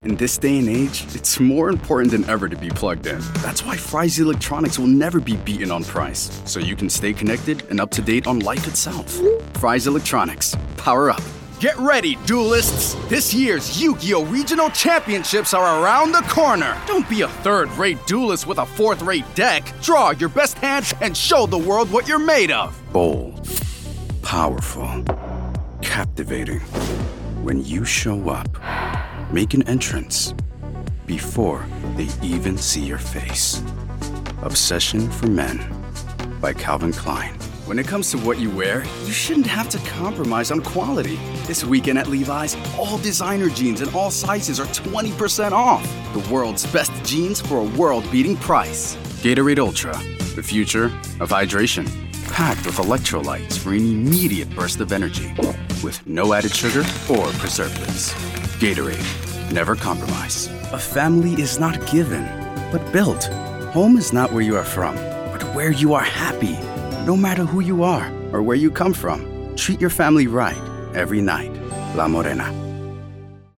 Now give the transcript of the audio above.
In this day and age, it's more important than ever to be plugged in. That's why Fry's Electronics will never be beaten on price, so you can stay connected and up to date on life itself. Fry's Electronics. Power up. Get ready, duelists! This year's Yu-Gi-Oh! Regional Championships are around the corner! Don't be a third-rate duelist with a fourth-rate deck. Draw your best hand and show the world what you're made of! Bold. Powerful. Captivating. When you show up, make an entrance before they even see your face. Obsession for Men by Calvin Klein. When it comes to what you wear, you shouldn't have to compromise on quality. This weekend at Levi's, all designer jeans in all sizes are 20% off. The world's best jeans for a world-beating price. Gatorade Ultra, the future of hydration. Packed with electrolytes for an immediate burst of energy. With no added sugar or preservatives. Gatorade, never compromise. A family is not given, but built. Home is not where you are from, but where you are happy. No matter who you are or where you come from, treat your family right every night. La Morena.